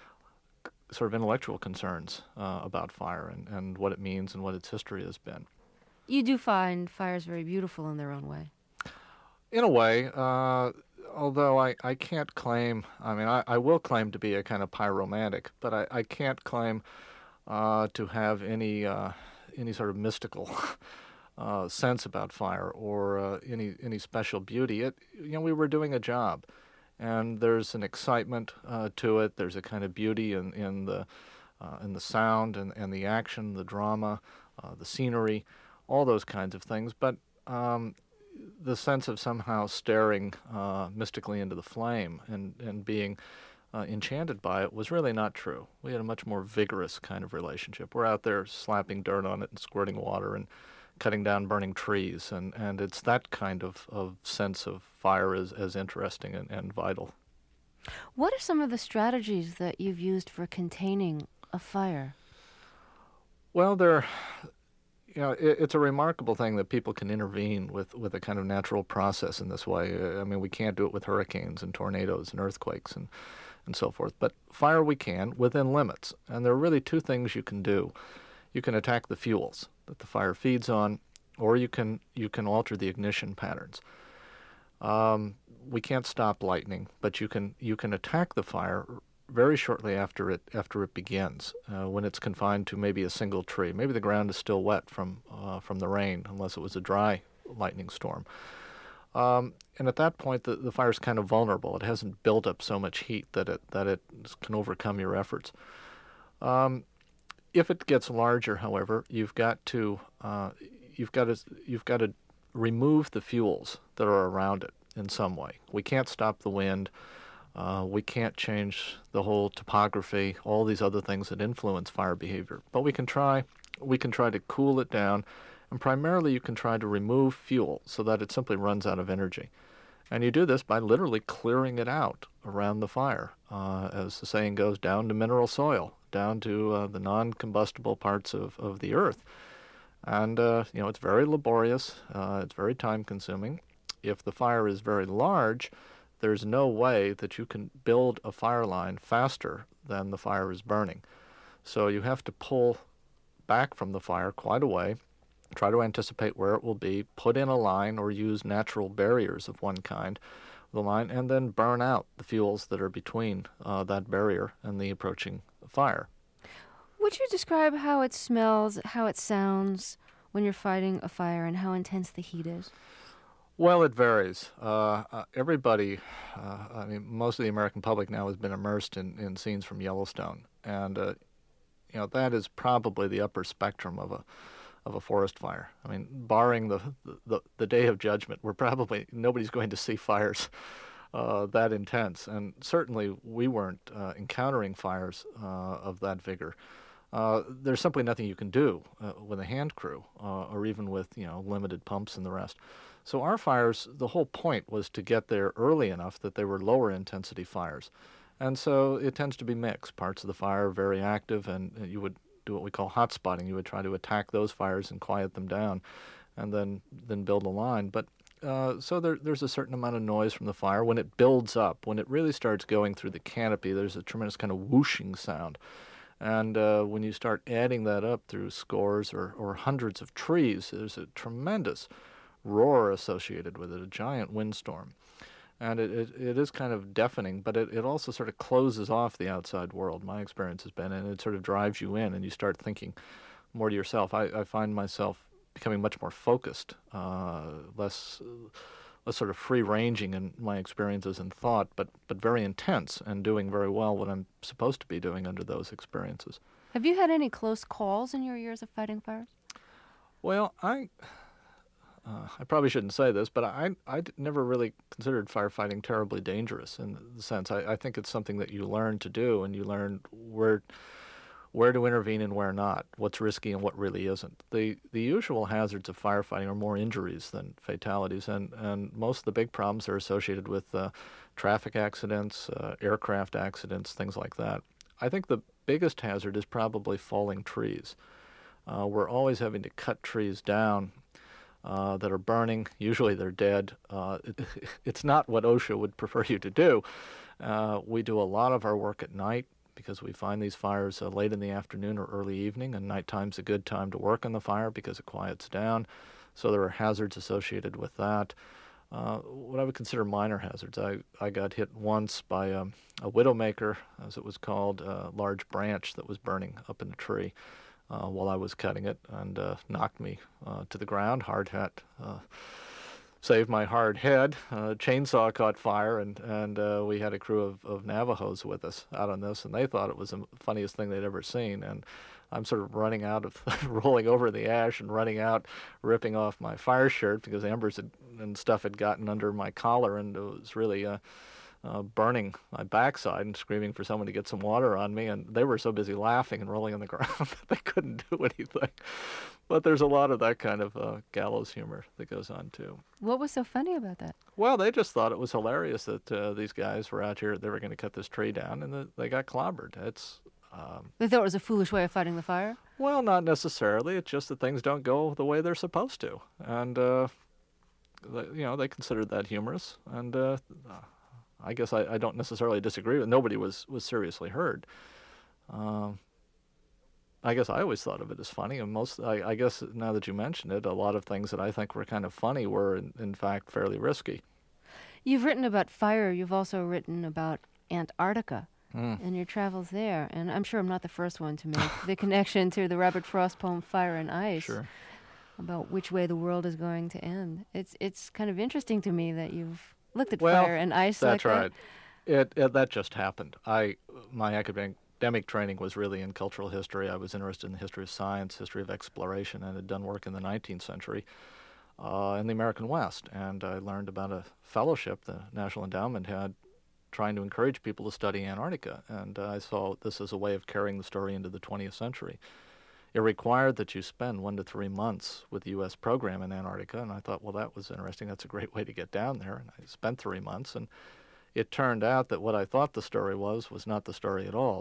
sort of intellectual concerns uh, about fire and, and what it means and what its history has been. You do find fires very beautiful in their own way. In a way, uh, although I, I can't claim, I mean, I, I will claim to be a kind of pyromantic, but I, I can't claim uh, to have any uh, any sort of mystical uh, sense about fire or uh, any any special beauty. It, you know, we were doing a job, and there's an excitement uh, to it. There's a kind of beauty in, in the uh, in the sound and, and the action, the drama, uh, the scenery, all those kinds of things. But um, the sense of somehow staring uh, mystically into the flame and, and being uh, enchanted by it was really not true. We had a much more vigorous kind of relationship. We're out there slapping dirt on it and squirting water and cutting down burning trees, and, and it's that kind of, of sense of fire as, as interesting and, and vital. What are some of the strategies that you've used for containing a fire? Well, there You know, it, it's a remarkable thing that people can intervene with, with a kind of natural process in this way. I mean, we can't do it with hurricanes and tornadoes and earthquakes and, and so forth. But fire we can, within limits. And there are really two things you can do. You can attack the fuels that the fire feeds on, or you can you can alter the ignition patterns. Um, we can't stop lightning, but you can you can attack the fire very shortly after it after it begins, uh, when it's confined to maybe a single tree. Maybe the ground is still wet from uh, from the rain, unless it was a dry lightning storm. Um, and at that point, the, the fire's kind of vulnerable. It hasn't built up so much heat that it that it can overcome your efforts. Um, if it gets larger, however, you've got to uh, you've got to you've got to remove the fuels that are around it in some way. We can't stop the wind. Uh, we can't change the whole topography, all these other things that influence fire behavior. But we can try we can try to cool it down, and primarily you can try to remove fuel so that it simply runs out of energy. And you do this by literally clearing it out around the fire, uh, as the saying goes, down to mineral soil, down to uh, the non-combustible parts of, of the earth. And, uh, you know, it's very laborious. Uh, it's very time-consuming. If the fire is very large, there's no way that you can build a fire line faster than the fire is burning. So you have to pull back from the fire quite a way, try to anticipate where it will be, put in a line or use natural barriers of one kind, the line, and then burn out the fuels that are between uh, that barrier and the approaching fire. Would you describe how it smells, how it sounds when you're fighting a fire, and how intense the heat is? Well, it varies. Uh, uh, everybody, uh, I mean, most of the American public now has been immersed in, in scenes from Yellowstone, and uh, you know that is probably the upper spectrum of a of a forest fire. I mean, barring the the, the Day of Judgment, we're probably nobody's going to see fires uh, that intense, and certainly we weren't uh, encountering fires uh, of that vigor. Uh, there's simply nothing you can do uh, with a hand crew, uh, or even with you know limited pumps and the rest. So our fires, the whole point was to get there early enough that they were lower intensity fires. And so it tends to be mixed. Parts of the fire are very active, and you would do what we call hot spotting. You would try to attack those fires and quiet them down, and then, then build a line. But uh, so there, there's a certain amount of noise from the fire. When it builds up, when it really starts going through the canopy, there's a tremendous kind of whooshing sound. And uh, when you start adding that up through scores or, or hundreds of trees, there's a tremendous roar associated with it, a giant windstorm. And it, it, it is kind of deafening, but it, it also sort of closes off the outside world, my experience has been, and it sort of drives you in, and you start thinking more to yourself. I, I find myself becoming much more focused, uh, less less sort of free-ranging in my experiences and thought, but, but very intense and doing very well what I'm supposed to be doing under those experiences. Have you had any close calls in your years of fighting fires? Well, I... Uh, I probably shouldn't say this, but I, I d- never really considered firefighting terribly dangerous in the sense. I, I think it's something that you learn to do, and you learn where where to intervene and where not, what's risky and what really isn't. The the usual hazards of firefighting are more injuries than fatalities, and, and most of the big problems are associated with uh, traffic accidents, uh, aircraft accidents, things like that. I think the biggest hazard is probably falling trees. Uh, we're always having to cut trees down Uh, that are burning. Usually they're dead. Uh, it, it's not what OSHA would prefer you to do. Uh, we do a lot of our work at night because we find these fires uh, late in the afternoon or early evening, and nighttime's a good time to work on the fire because it quiets down. So there are hazards associated with that. Uh, what I would consider minor hazards. I, I got hit once by um, a widowmaker, as it was called, a large branch that was burning up in a tree. Uh, while I was cutting it, and uh, knocked me uh, to the ground. Hard hat uh, saved my hard head. Uh, chainsaw caught fire, and and uh, we had a crew of, of Navajos with us out on this, and they thought it was the funniest thing they'd ever seen. And I'm sort of running out of, rolling over the ash and running out, ripping off my fire shirt because embers had, and stuff had gotten under my collar, and it was really uh, uh, burning my backside and screaming for someone to get some water on me. And they were so busy laughing and rolling on the ground that they couldn't do anything. But there's a lot of that kind of uh, gallows humor that goes on, too. What was so funny about that? Well, they just thought it was hilarious that uh, these guys were out here, they were going to cut this tree down, and the, they got clobbered. It's um, They thought it was a foolish way of fighting the fire? Well, not necessarily. It's just that things don't go the way they're supposed to. And, uh, they, you know, they considered that humorous. And uh, I guess I, I don't necessarily disagree with it. Nobody was, was seriously hurt. Um, I guess I always thought of it as funny, and most, I, I guess now that you mention it, a lot of things that I think were kind of funny were, in, in fact, fairly risky. You've written about fire. You've also written about Antarctica Mm. and your travels there. And I'm sure I'm not the first one to make the connection to the Robert Frost poem Fire and Ice, Sure. about which way the world is going to end. It's it's kind of interesting to me that you've looked at Well, fire and ice that's like right. It, it that just happened. I my academic academic training was really in cultural history. I was interested in the history of science, history of exploration, and had done work in the nineteenth century uh, in the American West. And I learned about a fellowship the National Endowment had trying to encourage people to study Antarctica. And uh, I saw this as a way of carrying the story into the twentieth century. It required that you spend one to three months with the U S program in Antarctica, and I thought, well, that was interesting. That's a great way to get down there. And I spent three months, and it turned out that what I thought the story was was not the story at all, that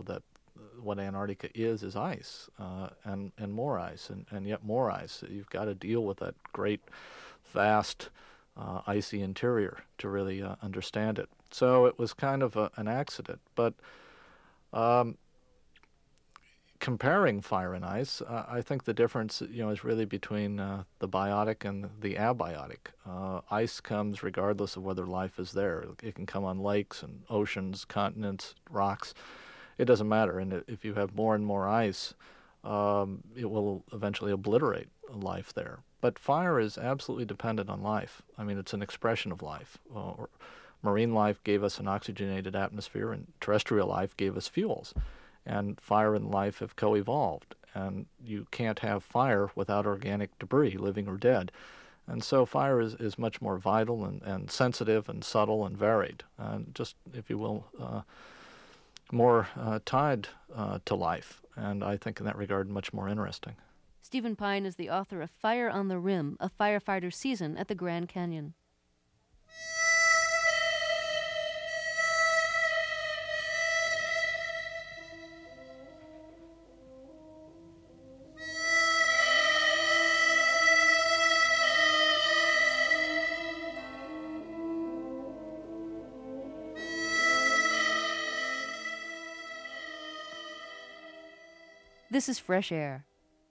what Antarctica is is ice, uh, and and more ice, and, and yet more ice. You've got to deal with that great, vast, uh, icy interior to really uh, understand it. So it was kind of a, an accident. But um, comparing fire and ice, uh, I think the difference, you know, is really between uh, the biotic and the abiotic. Uh, ice comes regardless of whether life is there. It can come on lakes and oceans, continents, rocks. It doesn't matter. And if you have more and more ice, um, it will eventually obliterate life there. But fire is absolutely dependent on life. I mean, it's an expression of life. Uh, or marine life gave us an oxygenated atmosphere, and terrestrial life gave us fuels. And fire and life have co-evolved, and you can't have fire without organic debris, living or dead. And so fire is, is much more vital and, and sensitive and subtle and varied, and just, if you will, uh, more uh, tied uh, to life, and I think in that regard much more interesting. Stephen Pyne is the author of Fire on the Rim, A Firefighter's Season at the Grand Canyon. This is Fresh Air.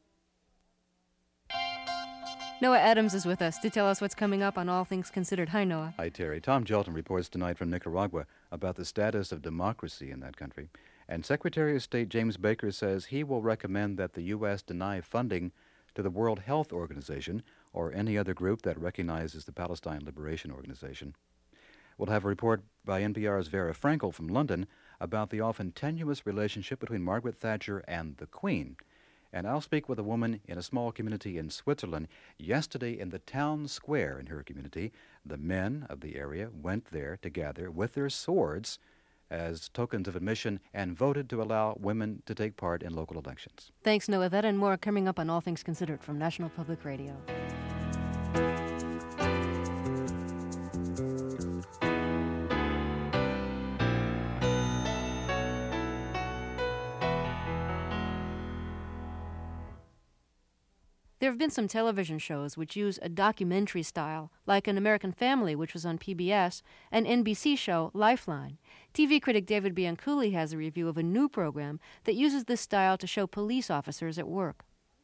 Noah Adams is with us to tell us what's coming up on All Things Considered. Hi, Noah. Hi, Terry. Tom Gelton reports tonight from Nicaragua about the status of democracy in that country. And Secretary of State James Baker says he will recommend that the U S deny funding to the World Health Organization or any other group that recognizes the Palestine Liberation Organization. We'll have a report by N P R's Vera Frankel from London about the often tenuous relationship between Margaret Thatcher and the Queen. And I'll speak with a woman in a small community in Switzerland. Yesterday in the town square in her community, the men of the area went there to gather with their swords as tokens of admission and voted to allow women to take part in local elections. Thanks, Noah. That and more coming up on All Things Considered from National Public Radio. There have been some television shows which use a documentary style, like An American Family, which was on P B S, and N B C show Lifeline. T V critic David Bianculli has a review of a new program that uses this style to show police officers at work.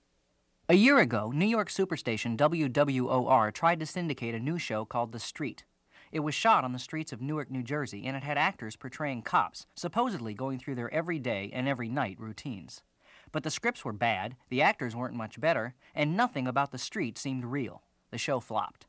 A year ago, New York superstation W W O R tried to syndicate a new show called The Street. It was shot on the streets of Newark, New Jersey, and it had actors portraying cops, supposedly going through their everyday and every night routines. But the scripts were bad, the actors weren't much better, and nothing about the street seemed real. The show flopped.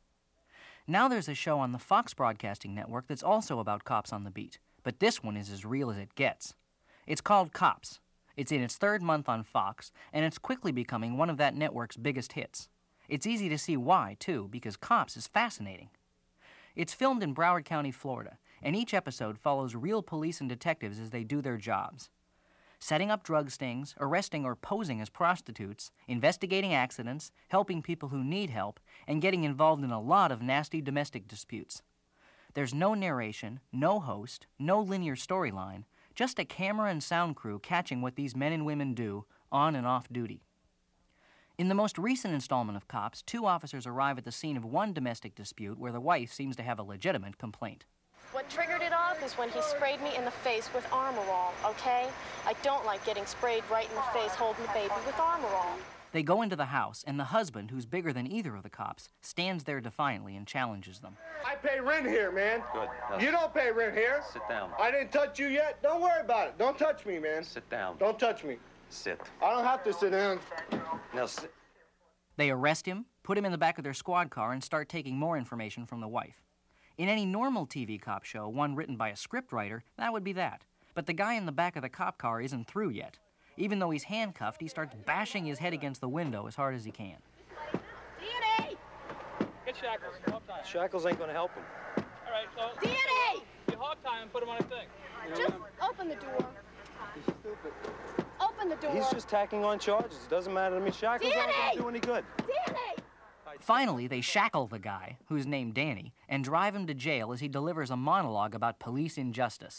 Now there's a show on the Fox Broadcasting Network that's also about cops on the beat, but this one is as real as it gets. It's called Cops. It's in its third month on Fox, and it's quickly becoming one of that network's biggest hits. It's easy to see why, too, because Cops is fascinating. It's filmed in Broward County, Florida, and each episode follows real police and detectives as they do their jobs. Setting up drug stings, arresting or posing as prostitutes, investigating accidents, helping people who need help, and getting involved in a lot of nasty domestic disputes. There's no narration, no host, no linear storyline, just a camera and sound crew catching what these men and women do on and off duty. In the most recent installment of Cops, two officers arrive at the scene of one domestic dispute where the wife seems to have a legitimate complaint. What triggered it off is when he sprayed me in the face with Armorall, okay? I don't like getting sprayed right in the face holding the baby with Armorall. They go into the house, and the husband, who's bigger than either of the cops, stands there defiantly and challenges them. I pay rent here, man. Good. Now, you don't pay rent here. Sit down. I didn't touch you yet. Don't worry about it. Don't touch me, man. Sit down. Don't touch me. Sit. I don't have to sit down. Now sit. They arrest him, put him in the back of their squad car, and start taking more information from the wife. In any normal T V cop show, one written by a scriptwriter, that would be that. But the guy in the back of the cop car isn't through yet. Even though he's handcuffed, he starts bashing his head against the window as hard as he can. D N A! Get Shackles. Hog tie him. Shackles ain't gonna help him. All right, so... D N A! You hog tie him and put him on a thing. Just open the door. He's stupid. Open the door. He's just tacking on charges. It doesn't matter to me. Shackles D N A! aren't gonna do any good. D N A! Finally, they shackle the guy, who's named Danny, and drive him to jail as he delivers a monologue about police injustice. It's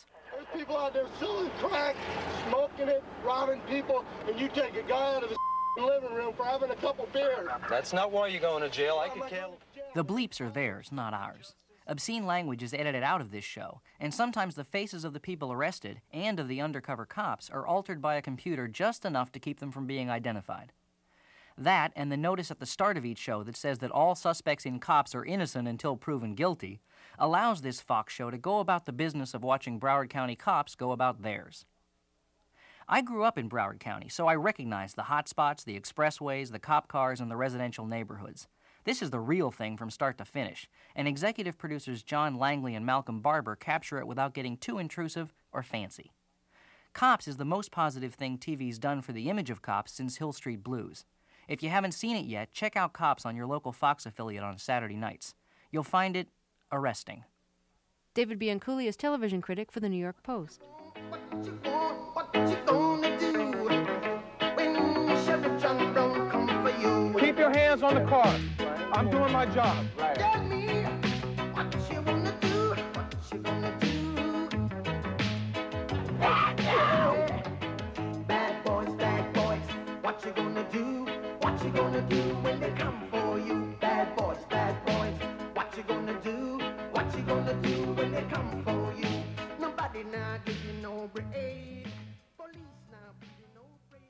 people out there selling crack, smoking it, robbing people, and you take a guy out of his living room for having a couple beers. That's not why you're going to jail. I could kill. The bleeps are theirs, not ours. Obscene language is edited out of this show, and sometimes the faces of the people arrested and of the undercover cops are altered by a computer just enough to keep them from being identified. That, and the notice at the start of each show that says that all suspects in Cops are innocent until proven guilty, allows this Fox show to go about the business of watching Broward County cops go about theirs. I grew up in Broward County, so I recognize the hot spots, the expressways, the cop cars, and the residential neighborhoods. This is the real thing from start to finish, and executive producers John Langley and Malcolm Barber capture it without getting too intrusive or fancy. Cops is the most positive thing T V's done for the image of cops since Hill Street Blues. If you haven't seen it yet, check out Cops on your local Fox affiliate on Saturday nights. You'll find it arresting. David Bianculli is television critic for the New York Post. Keep your hands on the car. I'm doing my job. Right. Bad boys, bad boys, what you gonna do? What you gonna do when they come for you? Bad boys, bad boys, what you gonna do? What you gonna do when they come for you? Nobody now give you no break. Police now give you no break.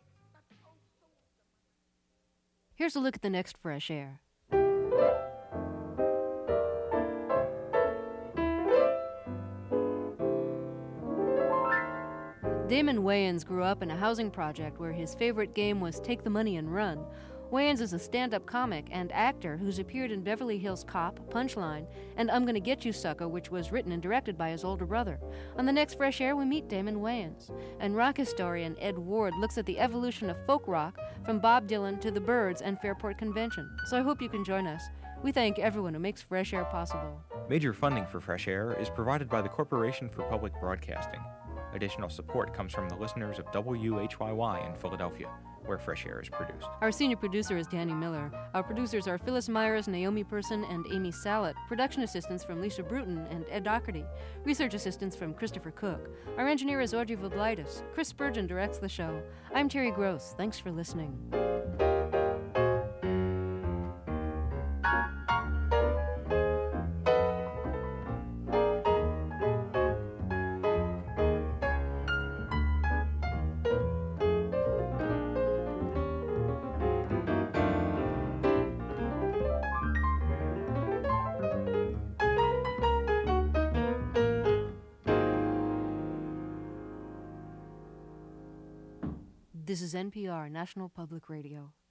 Here's a look at the next Fresh Air. Damon Wayans grew up in a housing project where his favorite game was Take the Money and Run. Wayans is a stand-up comic and actor who's appeared in Beverly Hills Cop, Punchline, and I'm Gonna Get You Sucker, which was written and directed by his older brother. On the next Fresh Air, we meet Damon Wayans. And rock historian Ed Ward looks at the evolution of folk rock from Bob Dylan to the Byrds and Fairport Convention. So I hope you can join us. We thank everyone who makes Fresh Air possible. Major funding for Fresh Air is provided by the Corporation for Public Broadcasting. Additional support comes from the listeners of W H Y Y in Philadelphia, where Fresh Air is produced. Our senior producer is Danny Miller. Our producers are Phyllis Myers, Naomi Person, and Amy Sallet. Production assistants from Lisa Bruton and Ed Doherty. Research assistants from Christopher Cook. Our engineer is Audrey Voblitis. Chris Spurgeon directs the show. I'm Terry Gross. Thanks for listening. This is N P R, National Public Radio.